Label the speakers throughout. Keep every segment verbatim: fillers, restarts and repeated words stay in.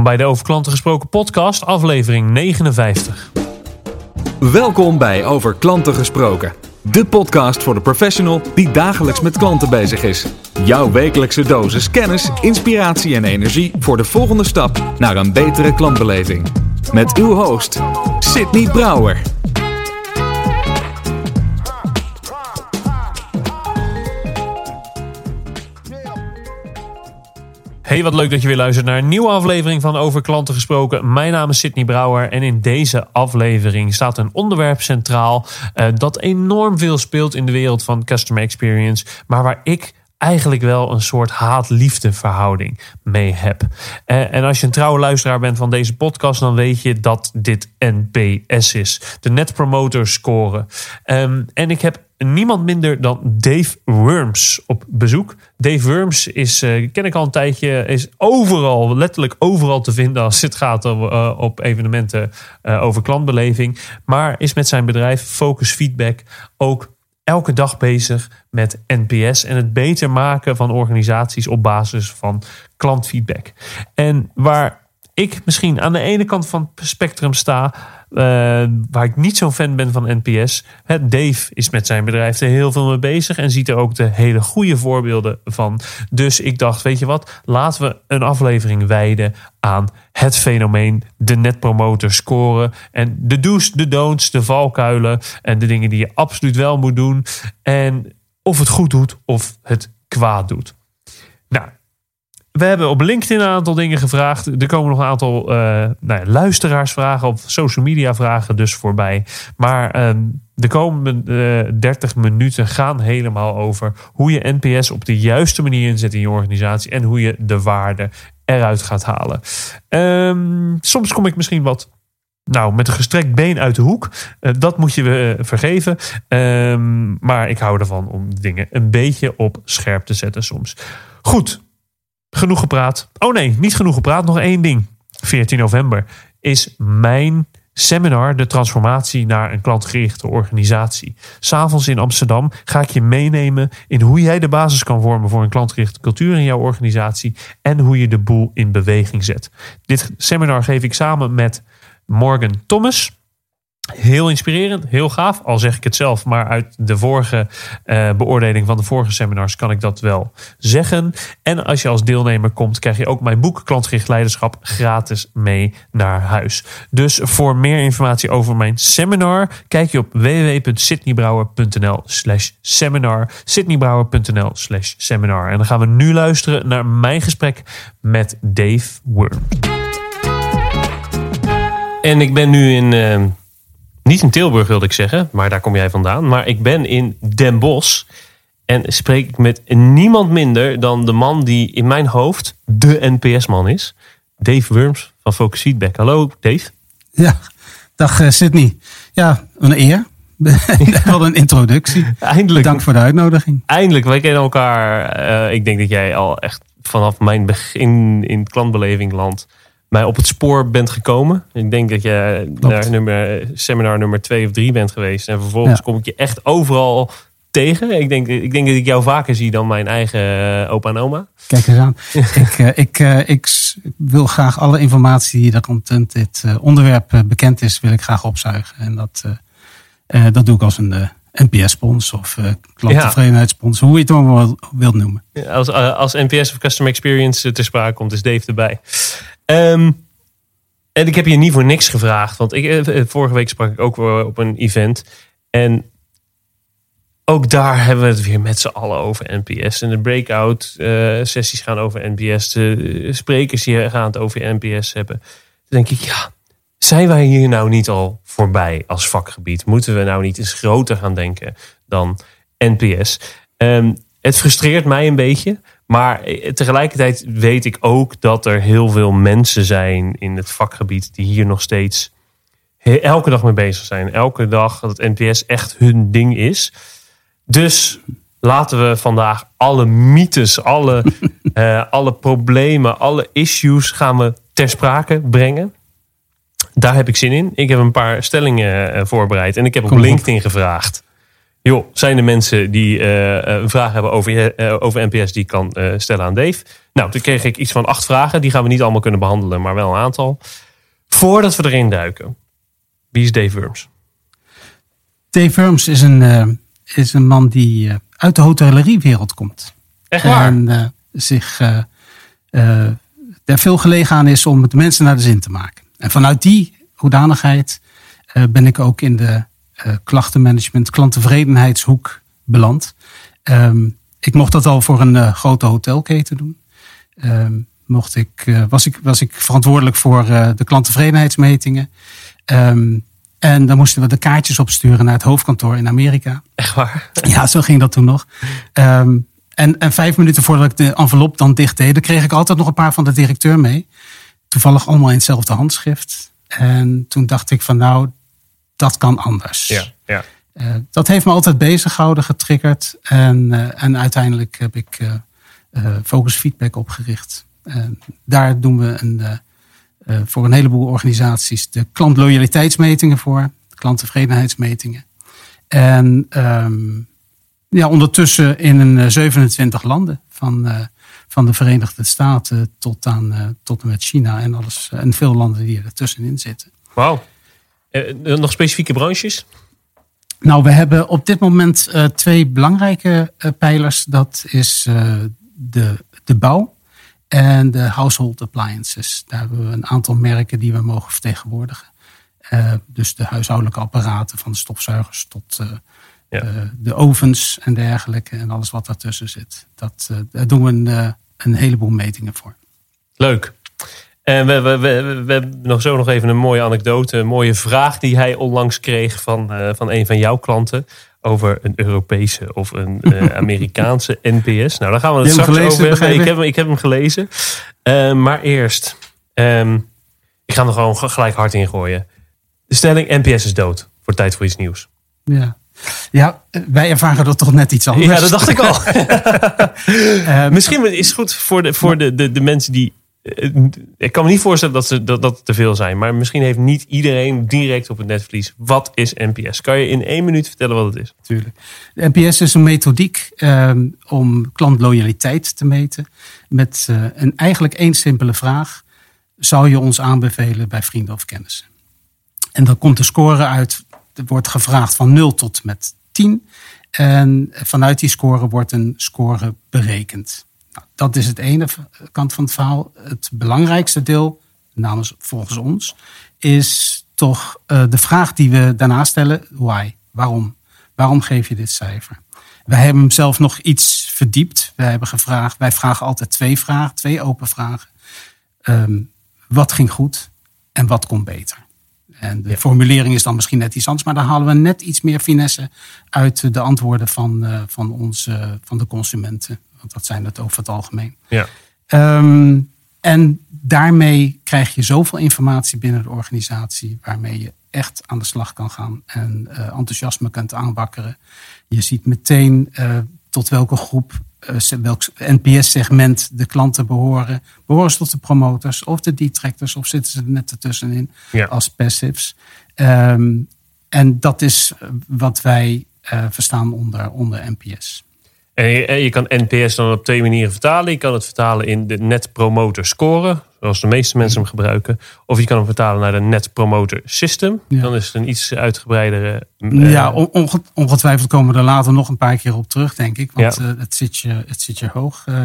Speaker 1: bij de Over Klanten Gesproken podcast, aflevering negenenvijftig.
Speaker 2: Welkom bij Over Klanten Gesproken. De podcast voor de professional die dagelijks met klanten bezig is. Jouw wekelijkse dosis kennis, inspiratie en energie voor de volgende stap naar een betere klantbeleving. Met uw host, Sidney Brouwer.
Speaker 1: Hey, wat leuk dat je weer luistert naar een nieuwe aflevering van Over Klanten Gesproken. Mijn naam is Sidney Brouwer en in deze aflevering staat een onderwerp centraal uh, dat enorm veel speelt in de wereld van customer experience, maar waar ik eigenlijk wel een soort haat-liefde verhouding mee heb. Uh, en als je een trouwe luisteraar bent van deze podcast, dan weet je dat dit N P S is. De Net Promoter Score. Um, en ik heb niemand minder dan Dave Worms op bezoek. Dave Worms is, uh, ken ik al een tijdje, is overal, letterlijk overal te vinden als het gaat op, uh, op evenementen uh, over klantbeleving. Maar is met zijn bedrijf Focus Feedback ook elke dag bezig met N P S en het beter maken van organisaties op basis van klantfeedback. En waar ik misschien aan de ene kant van het spectrum sta, Uh, waar ik niet zo'n fan ben van N P S. He, Dave is met zijn bedrijf er heel veel mee bezig en ziet er ook de hele goede voorbeelden van. Dus ik dacht, weet je wat, laten we een aflevering wijden aan het fenomeen de Net Promoter Score. En de do's, de don'ts, de valkuilen en de dingen die je absoluut wel moet doen. En of het goed doet of het kwaad doet. Nou, we hebben op LinkedIn een aantal dingen gevraagd. Er komen nog een aantal uh, nou ja, luisteraarsvragen of social media vragen dus voorbij. Maar uh, de komende uh, dertig minuten gaan helemaal over hoe je N P S op de juiste manier inzet in je organisatie en hoe je de waarde eruit gaat halen. Um, soms kom ik misschien wat Nou, met een gestrekt been uit de hoek. Uh, dat moet je uh, vergeven. Um, maar ik hou ervan om dingen een beetje op scherp te zetten soms. Goed. Genoeg gepraat. Oh nee, niet genoeg gepraat. Nog één ding. veertien november is mijn seminar, de transformatie naar een klantgerichte organisatie. 'S Avonds in Amsterdam ga ik je meenemen in hoe jij de basis kan vormen voor een klantgerichte cultuur in jouw organisatie en hoe je de boel in beweging zet. Dit seminar geef ik samen met Morgan Thomas. Heel inspirerend, heel gaaf. Al zeg ik het zelf, maar uit de vorige uh, beoordeling van de vorige seminars kan ik dat wel zeggen. En als je als deelnemer komt, krijg je ook mijn boek Klantgericht Leiderschap gratis mee naar huis. Dus voor meer informatie over mijn seminar, kijk je op w w w punt sidneybrouwer punt n l slash seminar. sidneybrouwer punt n l slash seminar. En dan gaan we nu luisteren naar mijn gesprek met Dave Worms. En ik ben nu in Uh... Niet in Tilburg wilde ik zeggen, maar daar kom jij vandaan. Maar ik ben in Den Bosch en spreek ik met niemand minder dan de man die in mijn hoofd de N P S-man is. Dave Worms van Focus Feedback. Hallo Dave.
Speaker 3: Ja, dag uh, Sidney. Ja, een eer. Wat een introductie.
Speaker 1: Eindelijk.
Speaker 3: Dank voor de uitnodiging.
Speaker 1: Eindelijk, wij kennen elkaar. Uh, ik denk dat jij al echt vanaf mijn begin in het klantbeleving land mij op het spoor bent gekomen. Ik denk dat je Klopt. naar nummer, seminar nummer twee of drie bent geweest. En vervolgens ja. kom ik je echt overal tegen. Ik denk, ik denk dat ik jou vaker zie dan mijn eigen opa en oma.
Speaker 3: Kijk eens aan. ik, uh, ik, uh, ik wil graag alle informatie die er rond dit uh, onderwerp uh, bekend is, wil ik graag opzuigen. En dat, uh, uh, dat doe ik als een uh, N P S-spons of uh, klanttevredenheidsspons. Ja. Hoe je het allemaal wilt noemen.
Speaker 1: Ja, als, uh, als N P S of Customer Experience ter sprake komt, is Dave erbij. Um, en ik heb je niet voor niks gevraagd. Want ik, vorige week sprak ik ook op een event. En ook daar hebben we het weer met z'n allen over N P S. En de breakout uh, sessies gaan over N P S. De sprekers die gaan het over N P S hebben. Dan denk ik, ja, zijn wij hier nou niet al voorbij als vakgebied? Moeten we nou niet eens groter gaan denken dan N P S? Um, het frustreert mij een beetje. Maar tegelijkertijd weet ik ook dat er heel veel mensen zijn in het vakgebied die hier nog steeds elke dag mee bezig zijn. Elke dag dat N P S echt hun ding is. Dus laten we vandaag alle mythes, alle, uh, alle problemen, alle issues gaan we ter sprake brengen. Daar heb ik zin in. Ik heb een paar stellingen uh, voorbereid en ik heb op
Speaker 3: Kom
Speaker 1: LinkedIn
Speaker 3: op.
Speaker 1: gevraagd.
Speaker 4: Joh, zijn er mensen die uh, een vraag hebben over, uh, over N P S die ik kan uh, stellen aan Dave? Nou, toen kreeg ik iets van acht vragen. Die gaan we niet allemaal kunnen behandelen, maar wel een aantal. Voordat we erin duiken, wie is Dave Wurms?
Speaker 3: Dave Wurms is een, uh, is een man die uh, uit de hotelleriewereld komt.
Speaker 4: Echt waar?
Speaker 3: En uh, zich uh, uh, er veel gelegen aan is om het de mensen naar de zin te maken. En vanuit die hoedanigheid uh, ben ik ook in de uh, klachtenmanagement, klanttevredenheidshoek beland. Um, ik mocht dat al voor een uh, grote hotelketen doen. Um, mocht ik, uh, was, ik, was ik verantwoordelijk voor uh, de klanttevredenheidsmetingen. Um, en dan moesten we de kaartjes opsturen naar het hoofdkantoor in Amerika.
Speaker 4: Echt waar?
Speaker 3: Ja, zo ging dat toen nog. Um, en, en vijf minuten voordat ik de envelop dan dicht deed, dan kreeg ik altijd nog een paar van de directeur mee. Toevallig allemaal in hetzelfde handschrift. En toen dacht ik van nou, dat kan anders.
Speaker 4: Ja, ja.
Speaker 3: Uh, dat heeft me altijd bezig gehouden, getriggerd. En, uh, en uiteindelijk heb ik uh, uh, Focus Feedback opgericht. En daar doen we een, uh, uh, voor een heleboel organisaties de klantloyaliteitsmetingen voor. De klanttevredenheidsmetingen. En um, ja, ondertussen in een zevenentwintig landen. Van, uh, van de Verenigde Staten tot, aan, uh, tot en met China. En, alles, uh, en veel landen die er tussenin zitten.
Speaker 4: Wauw. Uh, nog specifieke branches?
Speaker 3: Nou, we hebben op dit moment uh, twee belangrijke uh, pijlers. Dat is uh, de, de bouw en de household appliances. Daar hebben we een aantal merken die we mogen vertegenwoordigen. Uh, dus de huishoudelijke apparaten van de stofzuigers tot uh, ja. uh, de ovens en dergelijke. En alles wat daartussen zit. Dat, uh, daar doen we een, uh, een heleboel metingen voor.
Speaker 4: Leuk. En we, we, we, we hebben nog zo nog even een mooie anekdote. Een mooie vraag die hij onlangs kreeg van, uh, van een van jouw klanten. Over een Europese of een uh, Amerikaanse N P S. Nou, daar gaan we het straks
Speaker 3: gelezen,
Speaker 4: over hebben. Ik heb, hem, ik heb hem gelezen. Uh, maar eerst. Um, ik ga hem er gewoon gelijk hard in gooien. De stelling N P S is dood. Voor tijd voor iets nieuws.
Speaker 3: Ja. Ja, wij ervaren dat toch net iets anders.
Speaker 4: Ja, dat dacht ik al. uh, Misschien is het goed voor de, voor de, de, de mensen die... Ik kan me niet voorstellen dat, ze, dat, dat het te veel zijn. Maar misschien heeft niet iedereen direct op het netvlies. Wat is N P S? Kan je in één minuut vertellen wat het is?
Speaker 3: Tuurlijk. De N P S is een methodiek um, om klantloyaliteit te meten. Met uh, een eigenlijk één simpele vraag. Zou je ons aanbevelen bij vrienden of kennissen? En dan komt de score uit. Er wordt gevraagd van nul tot met tien. En vanuit die score wordt een score berekend. Dat is het ene kant van het verhaal. Het belangrijkste deel, namens volgens ons, is toch uh, de vraag die we daarna stellen. Why? Waarom? Waarom geef je dit cijfer? Wij hebben hem zelf nog iets verdiept. Wij hebben gevraagd, wij vragen altijd twee vragen, twee open vragen. Um, wat ging goed en wat kon beter? En de ja. formulering is dan misschien net iets anders, maar dan halen we net iets meer finesse uit de antwoorden van, uh, van, ons, uh, van de consumenten. Want dat zijn het over het algemeen.
Speaker 4: Ja.
Speaker 3: Um, en daarmee krijg je zoveel informatie binnen de organisatie, waarmee je echt aan de slag kan gaan en uh, enthousiasme kunt aanwakkeren. Je ziet meteen uh, tot welke groep, uh, welk N P S-segment de klanten behoren. Behoren ze tot de promoters of de detractors of zitten ze er net ertussenin
Speaker 4: ja.
Speaker 3: als passives. Um, en dat is wat wij uh, verstaan onder, onder N P S.
Speaker 4: En je, en je kan N P S dan op twee manieren vertalen. Je kan het vertalen in de Net Promoter Score, zoals de meeste mensen hem gebruiken. Of je kan hem vertalen naar de Net Promoter System. Ja. Dan is het een iets uitgebreidere... Uh,
Speaker 3: ja, ongetwijfeld komen we er later nog een paar keer op terug, denk ik. Want ja. uh, het, zit je, het zit je hoog. Uh,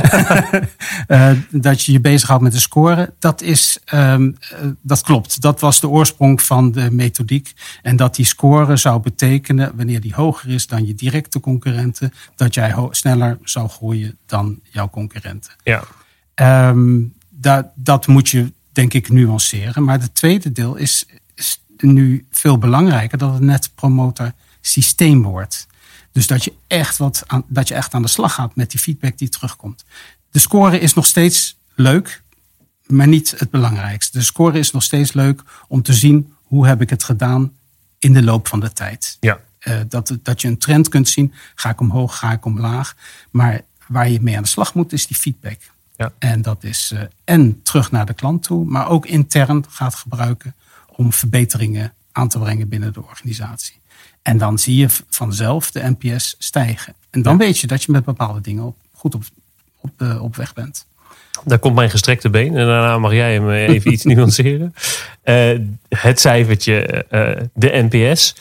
Speaker 3: uh, dat je je bezighoudt met de score. Dat, is, um, uh, dat klopt. Dat was de oorsprong van de methodiek. En dat die score zou betekenen, wanneer die hoger is dan je directe concurrenten, dat jij ho- sneller zou groeien dan jouw concurrenten.
Speaker 4: Ja.
Speaker 3: Um, dat, dat moet je, denk ik, nuanceren. Maar het tweede deel is, is nu veel belangrijker, dat het net promoter systeem wordt. Dus dat je echt wat aan, dat je echt aan de slag gaat met die feedback die terugkomt. De score is nog steeds leuk, maar niet het belangrijkste. De score is nog steeds leuk om te zien hoe heb ik het gedaan in de loop van de tijd.
Speaker 4: Ja.
Speaker 3: Uh, dat, dat je een trend kunt zien. Ga ik omhoog, ga ik omlaag. Maar waar je mee aan de slag moet, is die feedback.
Speaker 4: Ja.
Speaker 3: En dat is uh, en terug naar de klant toe, maar ook intern gaat gebruiken om verbeteringen aan te brengen binnen de organisatie. En dan zie je vanzelf de N P S stijgen. En dan
Speaker 4: Ja.
Speaker 3: weet je dat je met bepaalde dingen op, goed op, op, uh, op weg bent.
Speaker 4: Daar komt mijn gestrekte been. En daarna mag jij hem even iets nuanceren. Uh, het cijfertje, uh, de N P S.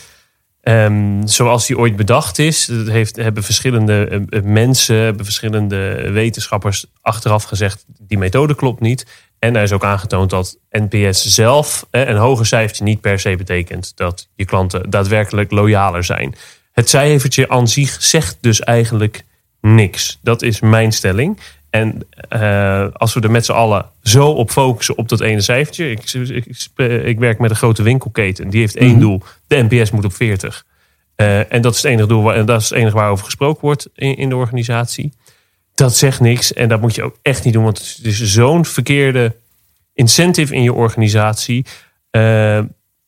Speaker 4: Um, zoals die ooit bedacht is. Dat heeft, hebben verschillende uh, mensen, hebben verschillende wetenschappers achteraf gezegd. Die methode klopt niet. En er is ook aangetoond dat N P S zelf, uh, een hoger cijfertje niet per se betekent dat je klanten daadwerkelijk loyaler zijn. Het cijfertje aan zich zegt dus eigenlijk niks. Dat is mijn stelling. En uh, als we er met z'n allen zo op focussen op dat ene cijfertje. Ik, ik, ik werk met een grote winkelketen. Die heeft één mm-hmm. doel. De N P S moet op veertig. Uh, en dat is het enige doel. En dat is het enige waarover gesproken wordt in, in de organisatie. Dat zegt niks. En dat moet je ook echt niet doen. Want het is zo'n verkeerde incentive in je organisatie. Uh,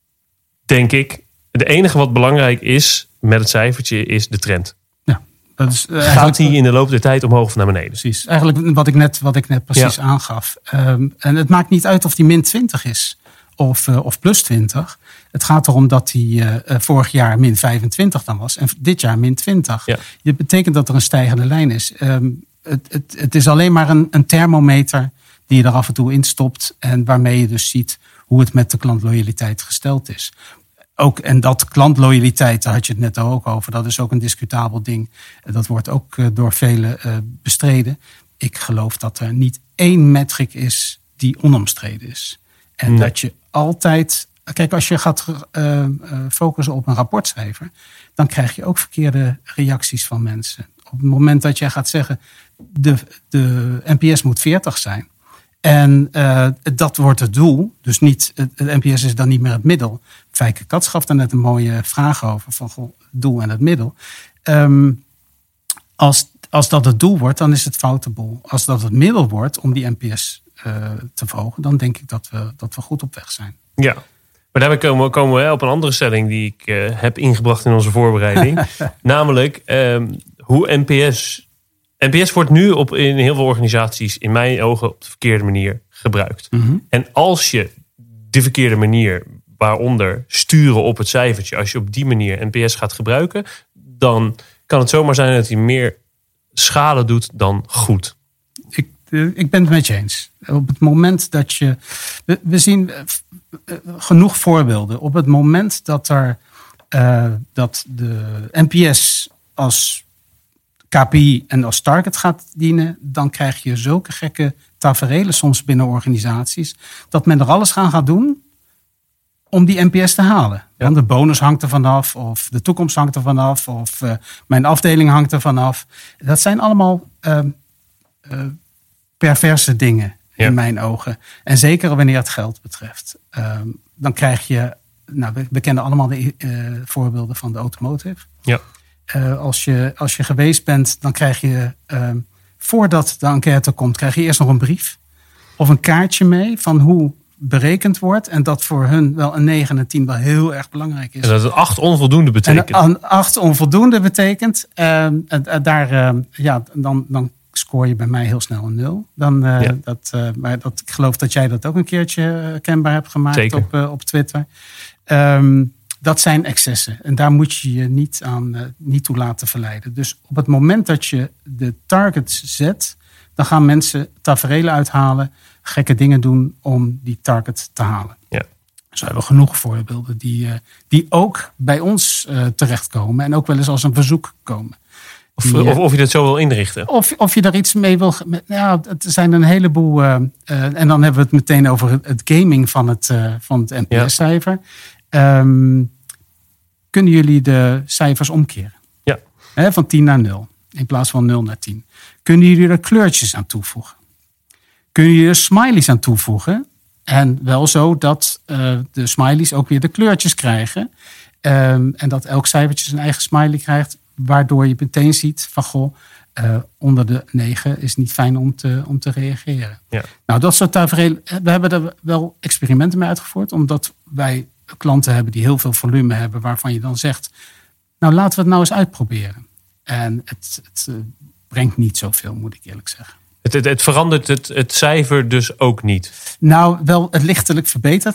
Speaker 4: denk ik. Het enige wat belangrijk is met het cijfertje is de trend.
Speaker 3: Dat is, uh,
Speaker 4: Gaat die in de loop der tijd omhoog of naar beneden?
Speaker 3: Precies. Eigenlijk wat ik net, wat ik net precies ja. aangaf. Um, en het maakt niet uit of die min twintig is of, uh, of plus twintig. Het gaat erom dat die uh, vorig jaar min vijfentwintig dan was. En dit jaar min twintig. Ja. Dat betekent dat er een stijgende lijn is. Um, het, het, het is alleen maar een, een thermometer die je er af en toe instopt. En waarmee je dus ziet hoe het met de klantloyaliteit gesteld is. Ook, en dat klantloyaliteit, daar had je het net ook over. Dat is ook een discutabel ding. Dat wordt ook door velen uh, bestreden. Ik geloof dat er niet één metric is die onomstreden is. En nee. dat je altijd... Kijk, als je gaat uh, focussen op een rapportcijfer, dan krijg je ook verkeerde reacties van mensen. Op het moment dat jij gaat zeggen, de, de N P S moet veertig zijn. En uh, dat wordt het doel. Dus niet, het N P S is dan niet meer het middel. Fijke Kats gaf daar net een mooie vraag over. Van goh, het doel en het middel. Um, als, als dat het doel wordt, dan is het foute boel. Als dat het middel wordt om die N P S uh, te verhogen, dan denk ik dat we, dat we goed op weg zijn.
Speaker 4: Ja, maar daarbij komen, komen we op een andere stelling die ik uh, heb ingebracht in onze voorbereiding. Namelijk um, hoe N P S... N P S wordt nu op, in heel veel organisaties in mijn ogen op de verkeerde manier gebruikt. Mm-hmm. En als je de verkeerde manier, waaronder sturen op het cijfertje, als je op die manier N P S gaat gebruiken, dan kan het zomaar zijn dat hij meer schade doet dan goed.
Speaker 3: Ik, ik ben het met je eens. Op het moment dat je... We, we zien genoeg voorbeelden. Op het moment dat er uh, dat de N P S als K P I en als target gaat dienen, dan krijg je zulke gekke taferelen soms binnen organisaties, dat men er alles aan gaat doen om die N P S te halen. Ja. Want de bonus hangt er vanaf, of de toekomst hangt er vanaf, of uh, mijn afdeling hangt er vanaf. Dat zijn allemaal uh, uh, perverse dingen in ja. mijn ogen. En zeker wanneer het geld betreft. Uh, dan krijg je, nou, we, we kennen allemaal de uh, voorbeelden van de automotive.
Speaker 4: Ja.
Speaker 3: Uh, als, je, als je geweest bent, dan krijg je, uh, voordat de enquête komt, krijg je eerst nog een brief of een kaartje mee van hoe berekend wordt. En dat voor hun wel een negen en een tien wel heel erg belangrijk is.
Speaker 4: En dat het acht onvoldoende betekent.
Speaker 3: En een acht onvoldoende betekent. Uh, uh, daar, uh, ja, dan, dan scoor je bij mij heel snel een nul. Dan, uh, ja. dat, uh, maar dat, ik geloof dat jij dat ook een keertje kenbaar hebt gemaakt op, uh, op Twitter. Um, Dat zijn excessen. En daar moet je je niet, aan, uh, niet toe laten verleiden. Dus op het moment dat je de targets zet, dan gaan mensen taferelen uithalen, gekke dingen doen om die target te halen.
Speaker 4: Ja.
Speaker 3: Dus we hebben genoeg voorbeelden die, uh, die ook bij ons uh, terechtkomen en ook wel eens als een verzoek komen.
Speaker 4: Of, die, uh, of, of je dat zo wil inrichten.
Speaker 3: Of, of je daar iets mee wil. Ja, het zijn een heleboel. Uh, uh, en dan hebben we het meteen over het, het gaming van het, uh, van het N P S-cijfer. Ja. Um, kunnen jullie de cijfers omkeren?
Speaker 4: Ja.
Speaker 3: He, van tien naar nul. In plaats van nul naar tien. Kunnen jullie er kleurtjes aan toevoegen? Kunnen jullie er smileys aan toevoegen? En wel zo dat uh, de smileys ook weer de kleurtjes krijgen. Um, en dat elk cijfertje zijn eigen smiley krijgt. Waardoor je meteen ziet van goh, uh, onder de negen is niet fijn om te, om te reageren.
Speaker 4: Ja.
Speaker 3: Nou, dat soort tafereel. We hebben er wel experimenten mee uitgevoerd. Omdat wij klanten hebben die heel veel volume hebben, waarvan je dan zegt, nou laten we het nou eens uitproberen. En het, het uh, brengt niet zoveel, moet ik eerlijk zeggen.
Speaker 4: Het, het, het verandert het, het cijfer dus ook niet?
Speaker 3: Nou, wel het lichtelijk verbeterd.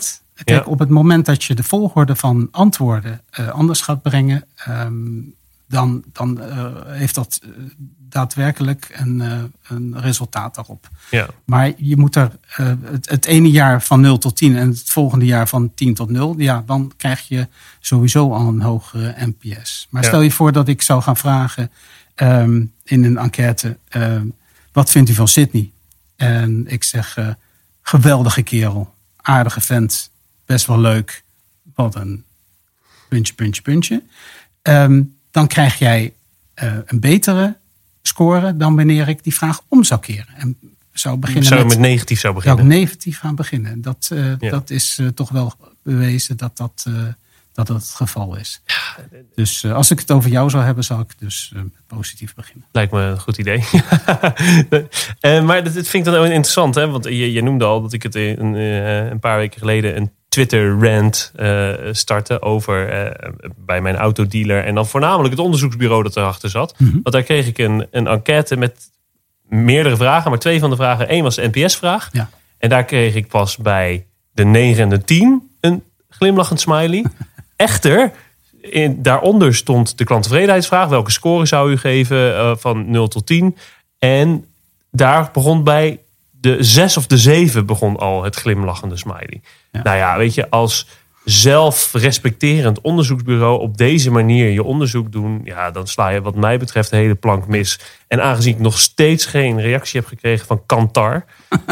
Speaker 3: Kijk,
Speaker 4: Ja.
Speaker 3: op het moment dat je de volgorde van antwoorden uh, anders gaat brengen, um, dan, dan uh, heeft dat uh, daadwerkelijk een, uh, een resultaat daarop.
Speaker 4: Ja.
Speaker 3: Maar je moet er uh, het, het ene jaar van nul tot tien en het volgende jaar van tien tot nul. Ja, dan krijg je sowieso al een hogere N P S. Maar
Speaker 4: Ja.
Speaker 3: stel je voor dat ik zou gaan vragen um, in een enquête, um, wat vindt u van Sydney? En ik zeg, uh, geweldige kerel, aardige vent, best wel leuk. Wat een puntje, puntje, puntje. Um, dan krijg jij uh, een betere score dan wanneer ik die vraag om zou keren. En zou beginnen
Speaker 4: Zou je
Speaker 3: met,
Speaker 4: met negatief zou
Speaker 3: zou ik
Speaker 4: beginnen.
Speaker 3: negatief gaan beginnen. Dat, uh,
Speaker 4: Ja.
Speaker 3: dat is uh, toch wel bewezen dat dat, uh, dat dat het geval is. Dus uh, als ik het over jou zou hebben, zou ik dus uh, positief beginnen.
Speaker 4: Lijkt me een goed idee. uh, maar dat, dat vind ik dan ook interessant. Hè? Want je, je noemde al dat ik het een, uh, een paar weken geleden een Twitter-rant uh, startte over uh, bij mijn autodealer. En dan voornamelijk het onderzoeksbureau dat erachter zat.
Speaker 3: Mm-hmm.
Speaker 4: Want daar kreeg ik een, een enquête met meerdere vragen. Maar twee van de vragen. Eén was de N P S-vraag.
Speaker 3: Ja.
Speaker 4: En daar kreeg ik pas bij de negen en de tien een glimlachend smiley. Echter, in, daaronder stond de klanttevredenheidsvraag. Welke score zou u geven uh, van nul tot tien? En daar begon bij de zes of de zeven begon al het glimlachende smiley.
Speaker 3: Ja.
Speaker 4: Nou ja, weet je, als zelfrespecterend onderzoeksbureau op deze manier je onderzoek doen, ja, dan sla je wat mij betreft de hele plank mis. En aangezien ik nog steeds geen reactie heb gekregen van Kantar.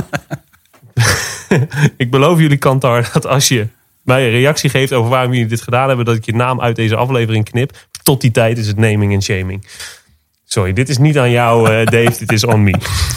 Speaker 4: Ik beloof jullie, Kantar, dat als je mij een reactie geeft over waarom jullie dit gedaan hebben, dat ik je naam uit deze aflevering knip. Tot die tijd is het naming en shaming. Sorry, dit is niet aan jou, uh, Dave. Dit is on me.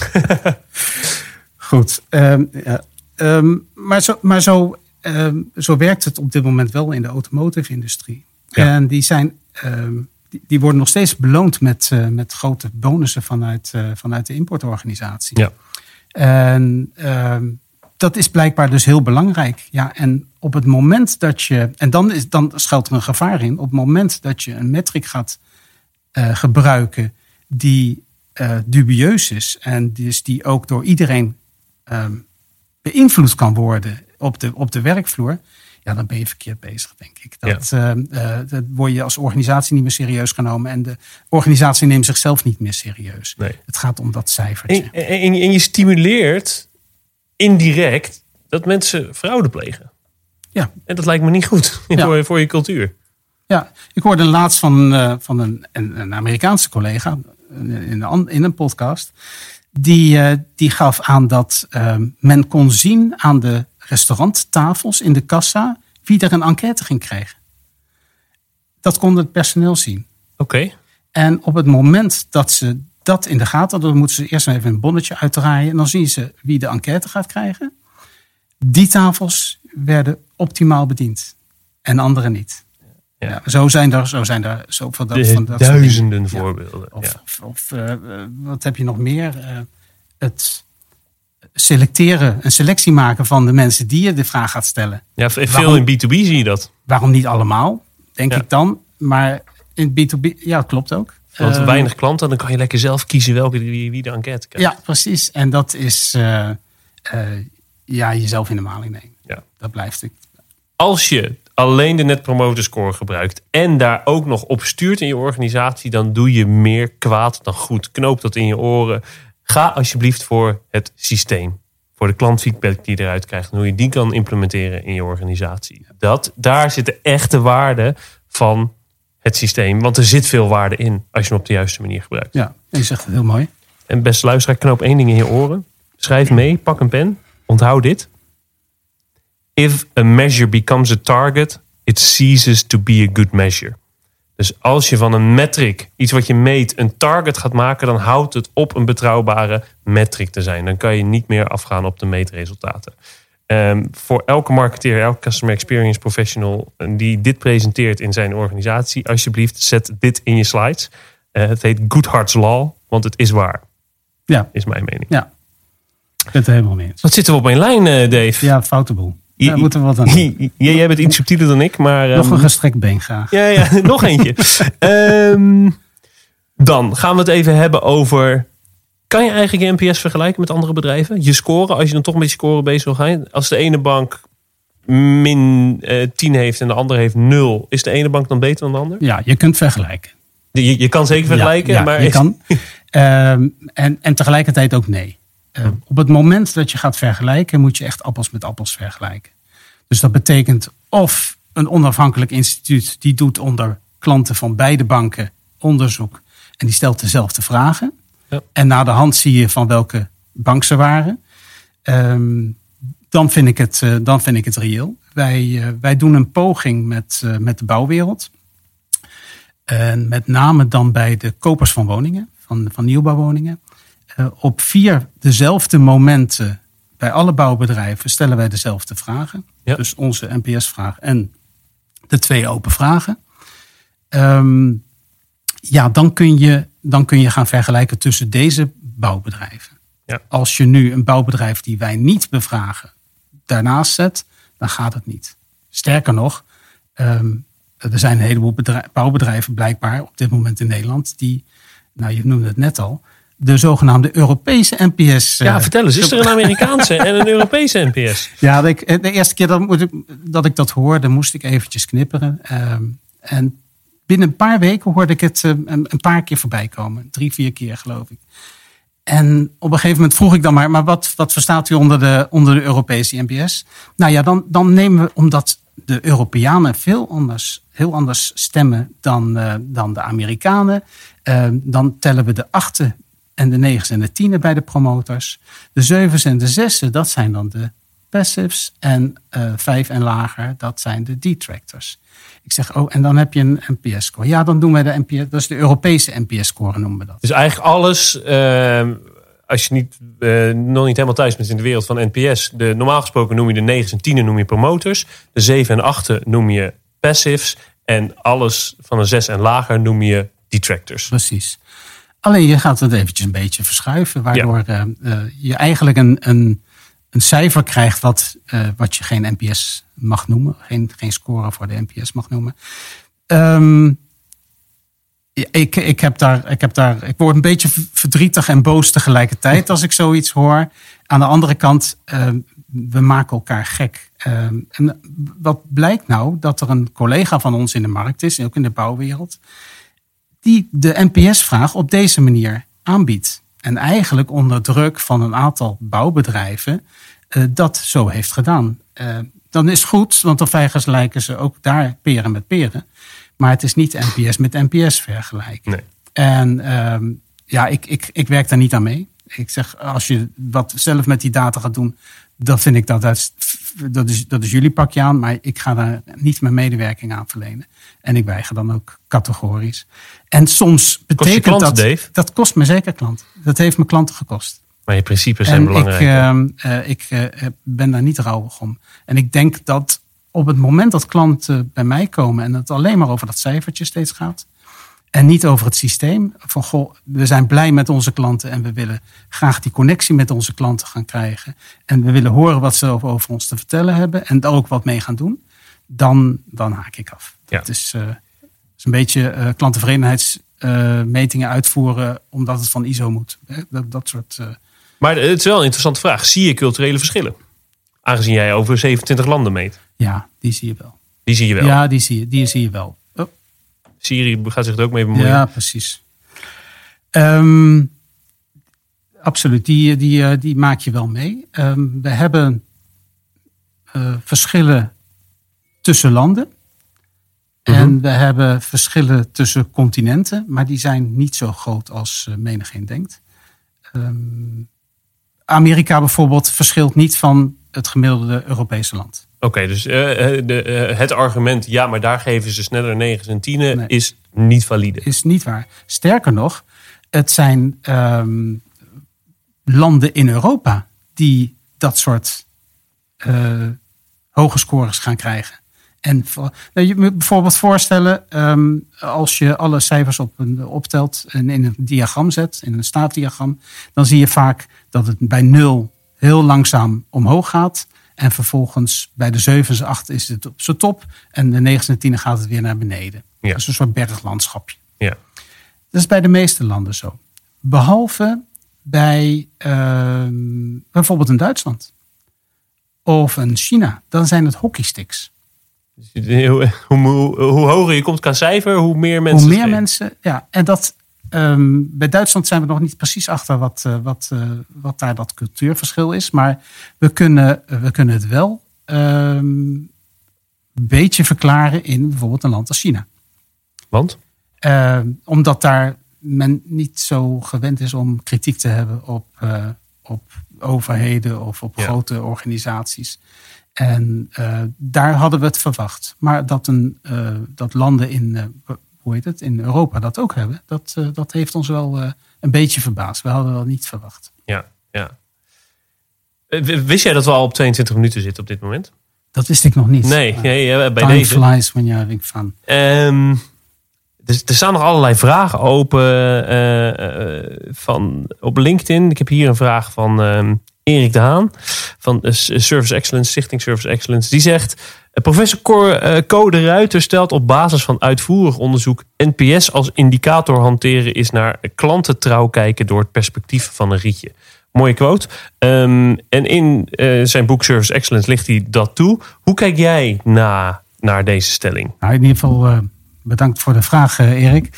Speaker 3: Goed. Um, ja. um, maar zo, maar zo, um, zo werkt het op dit moment wel in de automotive-industrie.
Speaker 4: Ja.
Speaker 3: En die, zijn, um, die, die worden nog steeds beloond met, uh, met grote bonussen vanuit, uh, vanuit de importorganisatie.
Speaker 4: Ja.
Speaker 3: En um, dat is blijkbaar dus heel belangrijk. Ja, en op het moment dat je, en dan, is, dan schuilt er een gevaar in, op het moment dat je een metric gaat uh, gebruiken die uh, dubieus is en dus die ook door iedereen um, beïnvloed kan worden op de, op de werkvloer, ja, dan ben je verkeerd bezig, denk ik. Dat, ja. uh, uh, dat word je als organisatie niet meer serieus genomen en de organisatie neemt zichzelf niet meer serieus.
Speaker 4: Nee.
Speaker 3: Het gaat om dat cijfertje.
Speaker 4: En, en, en je stimuleert indirect dat mensen fraude plegen.
Speaker 3: Ja.
Speaker 4: En dat lijkt me niet goed
Speaker 3: Ja.
Speaker 4: voor, voor je cultuur.
Speaker 3: Ja, ik hoorde laatst van, uh, van een, een Amerikaanse collega in een, in een podcast. Die, uh, die gaf aan dat uh, men kon zien aan de restauranttafels in de kassa wie er een enquête ging krijgen. Dat kon het personeel zien.
Speaker 4: Oké. Okay.
Speaker 3: En op het moment dat ze dat in de gaten hadden, dan moeten ze eerst even een bonnetje uitdraaien. En dan zien ze wie de enquête gaat krijgen. Die tafels werden optimaal bediend. En andere niet. Ja. Ja, zo zijn er, zo zijn er zo van dat, van dat
Speaker 4: duizenden voorbeelden.
Speaker 3: Ja. Of,
Speaker 4: ja.
Speaker 3: of, of uh, wat heb je nog meer? Uh, het selecteren, een selectie maken van de mensen die je de vraag gaat stellen.
Speaker 4: Ja, veel
Speaker 3: waarom,
Speaker 4: in B twee B zie je dat.
Speaker 3: Waarom niet allemaal, denk ja. ik dan. Maar in B twee B, ja, dat klopt ook.
Speaker 4: Want
Speaker 3: uh,
Speaker 4: weinig klanten, dan kan je lekker zelf kiezen welke wie, wie de enquête krijgt.
Speaker 3: Ja, precies. En dat is uh, uh, ja, jezelf in de maling nemen.
Speaker 4: Ja.
Speaker 3: Dat blijft ik.
Speaker 4: Als je alleen de Net Promoter Score gebruikt en daar ook nog op stuurt in je organisatie, dan doe je meer kwaad dan goed. Knoop dat in je oren. Ga alsjeblieft voor het systeem. Voor de klantfeedback die je eruit krijgt. En hoe je die kan implementeren in je organisatie. Dat, daar zit de echte waarde van het systeem. Want er zit veel waarde in als je hem op de juiste manier gebruikt.
Speaker 3: Ja, je zegt het heel mooi.
Speaker 4: En beste luisteraar, knoop één ding in je oren. Schrijf mee, pak een pen. Onthoud dit. If a measure becomes a target, it ceases to be a good measure. Dus als je van een metric, iets wat je meet, een target gaat maken, dan houdt het op een betrouwbare metric te zijn. Dan kan je niet meer afgaan op de meetresultaten. Um, voor elke marketeer, elke customer experience professional die dit presenteert in zijn organisatie, alsjeblieft zet dit in je slides. Uh, het heet Goodhart's Law, want het is waar.
Speaker 3: Ja.
Speaker 4: Is mijn mening.
Speaker 3: Ja, ik ben het er helemaal mee eens.
Speaker 4: Wat zitten we op een lijn, uh, Dave?
Speaker 3: Ja, foute boel. Daar moeten we wat aan doen.
Speaker 4: Jij bent iets subtieler dan ik, maar... Um...
Speaker 3: Nog een gestrekt been graag.
Speaker 4: Ja, ja, nog eentje. um, dan gaan we het even hebben over... Kan je eigenlijk je N P S vergelijken met andere bedrijven? Je score, als je dan toch met je score bezig wil gaan. Als de ene bank min uh, tien heeft en de andere heeft nul. Is de ene bank dan beter dan de ander?
Speaker 3: Ja, je kunt vergelijken.
Speaker 4: Je, je kan zeker vergelijken.
Speaker 3: Ja, ja,
Speaker 4: maar
Speaker 3: je
Speaker 4: is...
Speaker 3: kan. um, en, en tegelijkertijd ook nee. Uh, op het moment dat je gaat vergelijken, moet je echt appels met appels vergelijken. Dus dat betekent of een onafhankelijk instituut die doet onder klanten van beide banken onderzoek en die stelt dezelfde vragen. Ja. En na de hand zie je van welke bank ze waren. Um, dan, vind ik het, uh, dan vind ik het reëel. Wij, uh, wij doen een poging met, uh, met de bouwwereld. En met name dan bij de kopers van woningen, van, van nieuwbouwwoningen. Uh, op vier dezelfde momenten bij alle bouwbedrijven stellen wij dezelfde vragen. Ja. Dus onze N P S-vraag en de twee open vragen. Um, ja, dan kun, je, dan kun je gaan vergelijken tussen deze bouwbedrijven. Ja. Als je nu een bouwbedrijf die wij niet bevragen daarnaast zet, dan gaat het niet. Sterker nog, um, er zijn een heleboel bedrijf, bouwbedrijven blijkbaar op dit moment in Nederland die, nou je noemde het net al, de zogenaamde Europese N P S.
Speaker 4: Ja, vertel eens, is er een Amerikaanse en een Europese N P S?
Speaker 3: Ja, de, de eerste keer dat, ik, dat ik dat hoorde, moest ik eventjes knipperen. Um, en binnen een paar weken hoorde ik het um, een, een paar keer voorbij komen. Drie, vier keer geloof ik. En op een gegeven moment vroeg ik dan maar, maar wat, wat verstaat u onder de, onder de Europese N P S? Nou ja, dan, dan nemen we, omdat de Europeanen veel anders, heel anders stemmen dan, uh, dan de Amerikanen. Uh, dan tellen we de achten en de negens en de tienen bij de promotors. De zevens en de zessen, dat zijn dan de passives. En uh, vijf en lager, dat zijn de detractors. Ik zeg, oh, en dan heb je een N P S-score. Ja, dan doen wij de N P S, dat is de Europese N P S-score noemen we dat.
Speaker 4: Dus eigenlijk alles, uh, als je niet, uh, nog niet helemaal thuis bent in de wereld van N P S. De, normaal gesproken noem je de negens en tienen noem je promotors. De zeven en achten noem je passives. En alles van een zes en lager noem je detractors.
Speaker 3: Precies. Alleen je gaat het eventjes een beetje verschuiven. Waardoor ja. uh, uh, je eigenlijk een, een, een cijfer krijgt wat, uh, wat je geen N P S mag noemen. Geen, geen score voor de N P S mag noemen. Um, ik, ik, heb daar, ik, heb daar, ik word een beetje verdrietig en boos tegelijkertijd als ik zoiets hoor. Aan de andere kant, uh, we maken elkaar gek. Uh, en wat blijkt nou? Dat er een collega van ons in de markt is, ook in de bouwwereld, die de N P S-vraag op deze manier aanbiedt. En eigenlijk onder druk van een aantal bouwbedrijven uh, dat zo heeft gedaan. Uh, dan is het goed, want dan vergelijken ze ook daar peren met peren. Maar het is niet N P S met N P S vergelijken.
Speaker 4: Nee.
Speaker 3: En uh, ja, ik, ik, ik werk daar niet aan mee. Ik zeg, als je wat zelf met die data gaat doen, dan vind ik dat, dat, dat, is, dat is jullie pakje aan. Maar ik ga daar niet mijn medewerking aan verlenen. En ik weiger dan ook categorisch. En soms betekent
Speaker 4: klanten,
Speaker 3: dat...
Speaker 4: Dave?
Speaker 3: Dat kost me zeker klanten. Dat heeft me klanten gekost.
Speaker 4: Maar je principes zijn
Speaker 3: en
Speaker 4: belangrijk.
Speaker 3: Ik, uh, uh, ik uh, ben daar niet rouwig om. En ik denk dat op het moment dat klanten bij mij komen en het alleen maar over dat cijfertje steeds gaat. En niet over het systeem. Van goh, we zijn blij met onze klanten en we willen graag die connectie met onze klanten gaan krijgen. En we willen horen wat ze over, over ons te vertellen hebben en daar ook wat mee gaan doen. Dan, dan haak ik af.
Speaker 4: Ja.
Speaker 3: Het is, uh, is een beetje uh, klanttevredenheidsmetingen uh, uitvoeren omdat het van I S O moet. Dat, dat soort... Uh,
Speaker 4: Maar het is wel een interessante vraag. Zie je culturele verschillen? Aangezien jij over zevenentwintig landen meet.
Speaker 3: Ja, die zie je wel.
Speaker 4: Die zie je wel?
Speaker 3: Ja, die zie je, die zie je wel. Oh.
Speaker 4: Siri gaat zich er ook mee bemoeien.
Speaker 3: Ja, precies. Um, absoluut, die, die, die maak je wel mee. Um, we hebben uh, verschillen tussen landen. Mm-hmm. En we hebben verschillen tussen continenten. Maar die zijn niet zo groot als uh, menigeen denkt. Um, Amerika bijvoorbeeld verschilt niet van het gemiddelde Europese land.
Speaker 4: Oké, okay, dus uh, de, uh, het argument, ja, maar daar geven ze sneller negens en tienen, nee, is niet valide.
Speaker 3: Is niet waar. Sterker nog, het zijn um, landen in Europa die dat soort uh, hoge scores gaan krijgen. En je moet bijvoorbeeld voorstellen, um, als je alle cijfers op een, optelt en in een diagram zet, in een staafdiagram, dan zie je vaak dat het bij nul heel langzaam omhoog gaat. En vervolgens bij de zeven en acht is het op zijn top. En de negen en tien gaat het weer naar beneden. Ja. Dat is een soort berglandschapje.
Speaker 4: Ja.
Speaker 3: Dat is bij de meeste landen zo. Behalve bij uh, bijvoorbeeld in Duitsland. of een China, dan zijn het hockeysticks.
Speaker 4: Hoe, hoe, hoe hoger je komt qua cijfer, hoe meer mensen.
Speaker 3: Hoe meer mensen, ja. En dat um, bij Duitsland zijn we nog niet precies achter wat, uh, wat, uh, wat daar dat cultuurverschil is. Maar we kunnen, we kunnen het wel um, een beetje verklaren in bijvoorbeeld een land als China.
Speaker 4: Want?
Speaker 3: Uh, omdat daar men niet zo gewend is om kritiek te hebben op, uh, op overheden of op
Speaker 4: ja.
Speaker 3: grote organisaties. En uh, daar hadden we het verwacht. Maar dat, een, uh, dat landen in, uh, hoe heet het, in Europa dat ook hebben, dat, uh, dat heeft ons wel uh, een beetje verbaasd. We hadden dat niet verwacht.
Speaker 4: Ja, ja. Wist jij dat we al op tweeëntwintig minuten zitten op dit moment?
Speaker 3: Dat wist ik nog niet.
Speaker 4: Nee, nee uh, bij
Speaker 3: time
Speaker 4: deze.
Speaker 3: flies when you're having fun.
Speaker 4: Um, er, er staan nog allerlei vragen open uh, uh, van, op LinkedIn. Ik heb hier een vraag van um, Erik de Haan van Service Excellence, Stichting Service Excellence. Die zegt, professor Co de Ruiter stelt op basis van uitvoerig onderzoek N P S als indicator hanteren is naar klantentrouw kijken door het perspectief van een rietje. Mooie quote. Um, en in uh, zijn boek Service Excellence ligt hij dat toe. Hoe kijk jij na, naar deze stelling?
Speaker 3: Nou, in ieder geval uh, bedankt voor de vraag, uh, Erik.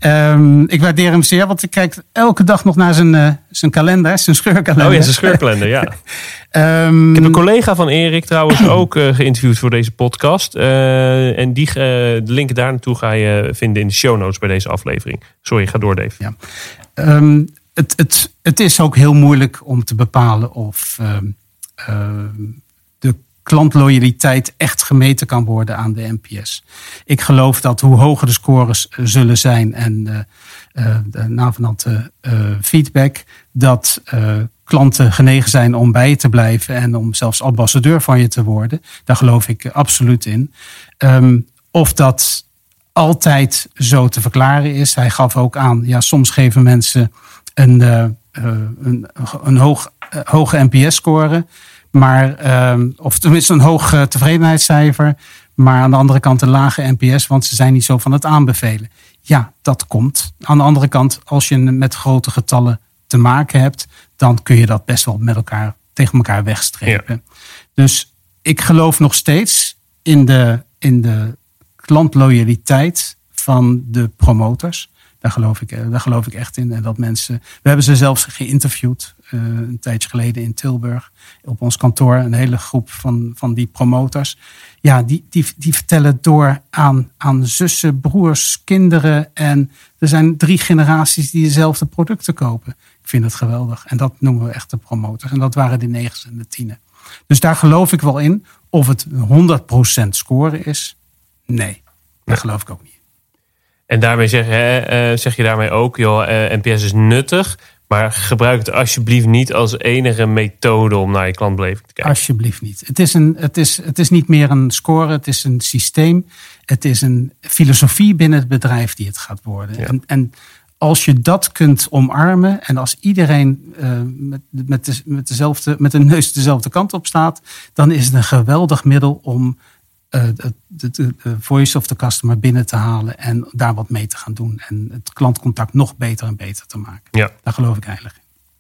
Speaker 3: Um, ik waardeer hem zeer, want ik kijk elke dag nog naar zijn, uh, zijn kalender, zijn scheurkalender.
Speaker 4: Oh ja, zijn scheurkalender, ja.
Speaker 3: um,
Speaker 4: ik heb een collega van Erik trouwens ook uh, geïnterviewd voor deze podcast. Uh, en die, uh, de link daar naartoe ga je vinden in de show notes bij deze aflevering. Sorry, ga door, Dave.
Speaker 3: Ja. Um, Het, het, het is ook heel moeilijk om te bepalen of uh, uh, de klantloyaliteit echt gemeten kan worden aan de N P S. Ik geloof dat hoe hoger de scores zullen zijn en uh, uh, de navenante uh, feedback, dat uh, klanten genegen zijn om bij je te blijven en om zelfs ambassadeur van je te worden. Daar geloof ik absoluut in. Um, of dat altijd zo te verklaren is. Hij gaf ook aan, ja, soms geven mensen Een, uh, een, een hoog, uh, hoge N P S-score, maar, uh, of tenminste een hoog uh, tevredenheidscijfer, maar aan de andere kant een lage N P S, want ze zijn niet zo van het aanbevelen. Ja, dat komt. Aan de andere kant, als je met grote getallen te maken hebt, dan kun je dat best wel met elkaar tegen elkaar wegstrepen. Ja. Dus ik geloof nog steeds in de, in de klantloyaliteit van de promotors. Daar geloof ik, daar geloof ik echt in. En dat mensen, we hebben ze zelfs geïnterviewd uh, een tijdje geleden in Tilburg op ons kantoor. Een hele groep van, van die promotors. Ja, die, die, die vertellen door aan, aan zussen, broers, kinderen. En er zijn drie generaties die dezelfde producten kopen. Ik vind het geweldig. En dat noemen we echt de promotors. En dat waren de negens en de tienen. Dus daar geloof ik wel in. Of het honderd procent scoren is, nee. Dat geloof ik ook niet.
Speaker 4: En daarmee zeg, hè, uh, zeg je daarmee ook, joh, uh, N P S is nuttig, maar gebruik het alsjeblieft niet als enige methode om naar je klantbeleving te kijken.
Speaker 3: Alsjeblieft niet. Het is, een, het is, het is niet meer een score, het is een systeem. Het is een filosofie binnen het bedrijf die het gaat worden. Ja. En, en als je dat kunt omarmen en als iedereen uh, met, met, de, met, dezelfde, met de neus dezelfde kant op staat, dan is het een geweldig middel om Uh, de, de, de voice of the customer binnen te halen en daar wat mee te gaan doen. En het klantcontact nog beter en beter te maken. Ja. Daar geloof ik eigenlijk in.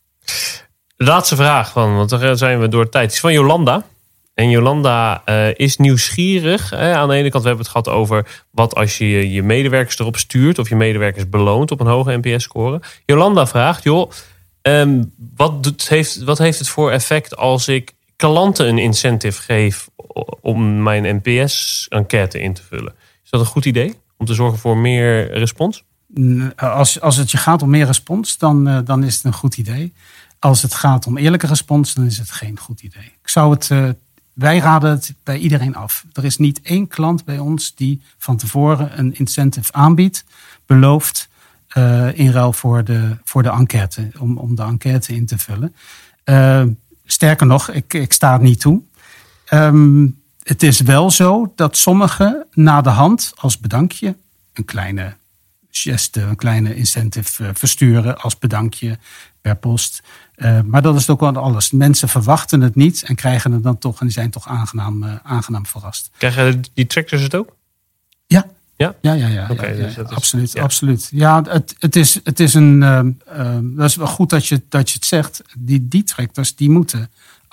Speaker 4: De laatste vraag, van, want daar zijn we door de tijd. Het is van Jolanda. En Jolanda uh, is nieuwsgierig. Eh, aan de ene kant we hebben we het gehad over wat als je je medewerkers erop stuurt of je medewerkers beloont op een hoge N P S-score. Jolanda vraagt, joh, um, wat, doet, heeft, wat heeft het voor effect als ik klanten een incentive geef om mijn N P S-enquête in te vullen? Is dat een goed idee? Om te zorgen voor meer respons?
Speaker 3: Als, als het je gaat om meer respons, dan, dan is het een goed idee. Als het gaat om eerlijke respons, dan is het geen goed idee. Ik zou het, uh, wij raden het bij iedereen af. Er is niet één klant bij ons die van tevoren een incentive aanbiedt, belooft, uh, in ruil voor de, voor de enquête, om, om de enquête in te vullen. Uh, sterker nog, ik, ik sta het niet toe. Um, het is wel zo dat sommigen na de hand als bedankje een kleine geste, een kleine incentive versturen als bedankje per post. Uh, maar dat is ook wel alles. Mensen verwachten het niet en krijgen het dan toch en die zijn toch aangenaam, uh, aangenaam verrast.
Speaker 4: Krijgen die tractors het ook?
Speaker 3: Ja.
Speaker 4: Ja,
Speaker 3: ja, ja, ja,
Speaker 4: okay,
Speaker 3: ja, ja,
Speaker 4: dus dat is,
Speaker 3: absoluut,
Speaker 4: ja.
Speaker 3: absoluut. Ja, het, het is, het is een. Uh, uh, dat is wel goed dat je, dat je het zegt. Die, die tractors die moeten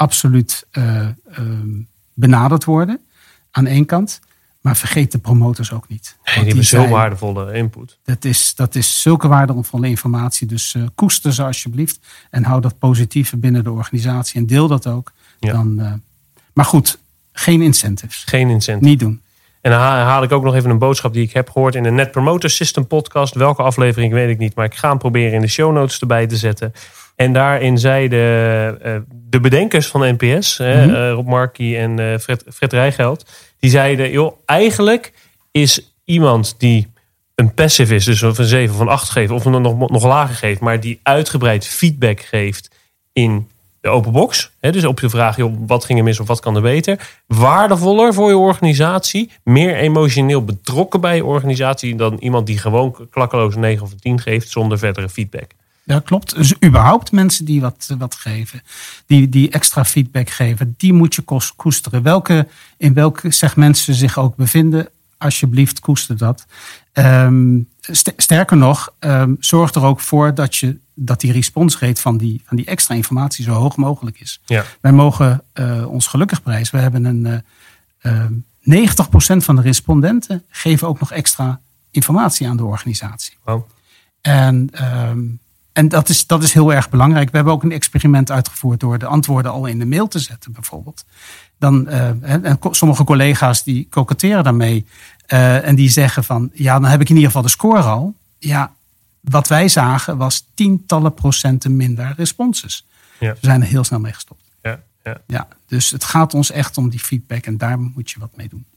Speaker 3: absoluut uh, uh, benaderd worden aan één kant. Maar vergeet de promotors ook niet.
Speaker 4: Nee, die hebben zo waardevolle input.
Speaker 3: Dat is, dat is zulke waardevolle informatie. Dus uh, koester ze alsjeblieft. En hou dat positieve binnen de organisatie. En deel dat ook. Ja. Dan, uh, maar goed, geen incentives.
Speaker 4: Geen incentives.
Speaker 3: Niet doen.
Speaker 4: En dan haal ik ook nog even een boodschap die ik heb gehoord in de Net Promoter System podcast. Welke aflevering weet ik niet. Maar ik ga hem proberen in de show notes erbij te zetten. En daarin zeiden uh, de bedenkers van N P S, mm-hmm. uh, Rob Markie en uh, Fred, Fred Rijgeld. Die zeiden, joh, eigenlijk is iemand die een passive is, dus of een zeven of een acht geeft, of een nog, nog lager geeft, maar die uitgebreid feedback geeft in de open box. Hè, dus op je vraag, joh, wat ging er mis of wat kan er beter? Waardevoller voor je organisatie, meer emotioneel betrokken bij je organisatie dan iemand die gewoon klakkeloos een negen of een tien geeft zonder verdere feedback.
Speaker 3: Ja, klopt. Dus überhaupt mensen die wat, wat geven, die, die extra feedback geven, die moet je koesteren. Welke, in welk segment ze zich ook bevinden, alsjeblieft koester dat. Um, sterker nog, um, zorg er ook voor dat, je, dat die response rate van die, van die extra informatie zo hoog mogelijk is.
Speaker 4: Ja.
Speaker 3: Wij mogen uh, ons gelukkig prijzen. We hebben een uh, uh, negentig procent van de respondenten geven ook nog extra informatie aan de organisatie.
Speaker 4: Wow. En
Speaker 3: um, En dat is, dat is heel erg belangrijk. We hebben ook een experiment uitgevoerd door de antwoorden al in de mail te zetten bijvoorbeeld. Dan, uh, en sommige collega's die koketteren daarmee. Uh, en die zeggen van, ja, dan heb ik in ieder geval de score al. Ja, wat wij zagen was tientallen procenten minder responses. Ja. We zijn er heel snel mee gestopt.
Speaker 4: Ja, ja.
Speaker 3: Ja, dus het gaat ons echt om die feedback en daar moet je wat mee doen.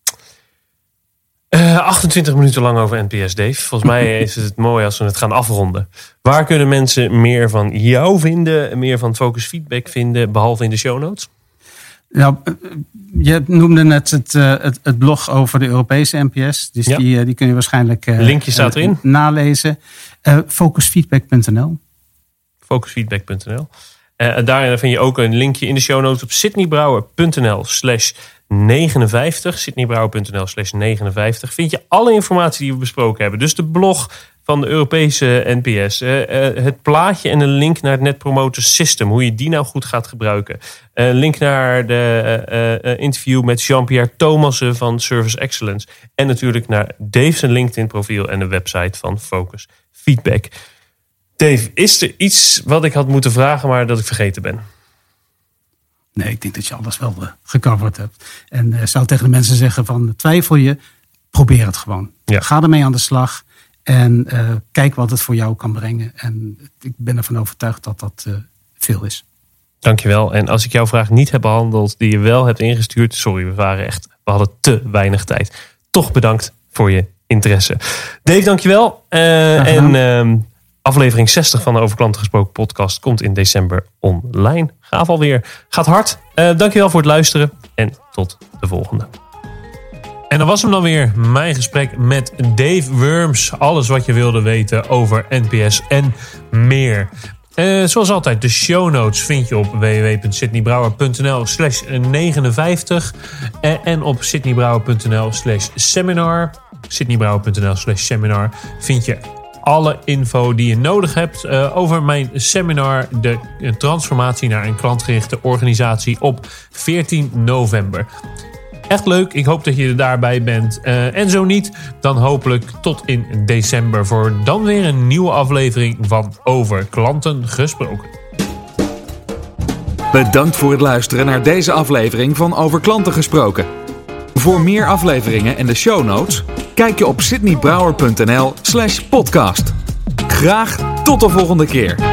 Speaker 4: Uh, achtentwintig minuten lang over N P S, Dave. Volgens mij is het mooi als we het gaan afronden. Waar kunnen mensen meer van jou vinden, meer van Focus Feedback vinden, behalve in de show notes?
Speaker 3: Nou, je noemde net het, het, het blog over de Europese N P S. Dus ja. die, die kun je waarschijnlijk uh,
Speaker 4: linkje staat erin.
Speaker 3: nalezen. Uh, focusfeedback punt n l
Speaker 4: focusfeedback punt n l Uh, daarin vind je ook een linkje in de show notes op sydneybrouwer punt n l slash negenenvijftig. sydneybrouwer punt n l slash negenenvijftig. Vind je alle informatie die we besproken hebben. Dus de blog van de Europese N P S. Uh, uh, het plaatje en een link naar het Net Promoter System. Hoe je die nou goed gaat gebruiken. Een uh, link naar de uh, uh, interview met Jean-Pierre Thomassen van Service Excellence. En natuurlijk naar Dave's LinkedIn profiel en de website van Focus Feedback. Dave, is er iets wat ik had moeten vragen, maar dat ik vergeten ben?
Speaker 3: Nee, ik denk dat je alles wel uh, gecoverd hebt. En uh, zou tegen de mensen zeggen van twijfel je, probeer het gewoon.
Speaker 4: Ja.
Speaker 3: Ga ermee aan de slag en uh, kijk wat het voor jou kan brengen. En ik ben ervan overtuigd dat dat uh, veel is.
Speaker 4: Dankjewel. En als ik jouw vraag niet heb behandeld die je wel hebt ingestuurd, sorry, we waren echt, we hadden te weinig tijd. Toch bedankt voor je interesse. Dave, dankjewel. Uh, en uh, aflevering zestig van de Over Klanten Gesproken podcast komt in december online. Gaaf alweer. Gaat hard. Uh, dankjewel voor het luisteren en tot de volgende. En dat was hem dan weer. Mijn gesprek met Dave Wurms. Alles wat je wilde weten over N P S en meer. Uh, zoals altijd, de show notes vind je op w w w punt sydneybrouwer punt n l slash negenenvijftig en, en op sydneybrouwer punt n l slash seminar. sydneybrouwer punt n l slash seminar vind je alle info die je nodig hebt uh, over mijn seminar, de transformatie naar een klantgerichte organisatie op veertien november. Echt leuk, ik hoop dat je er daarbij bent. Uh, en zo niet, dan hopelijk tot in december voor dan weer een nieuwe aflevering van Over Klanten Gesproken.
Speaker 2: Bedankt voor het luisteren naar deze aflevering van Over Klanten Gesproken. Voor meer afleveringen en de show notes, kijk je op sydneybrouwer punt n l slash podcast. Graag tot de volgende keer.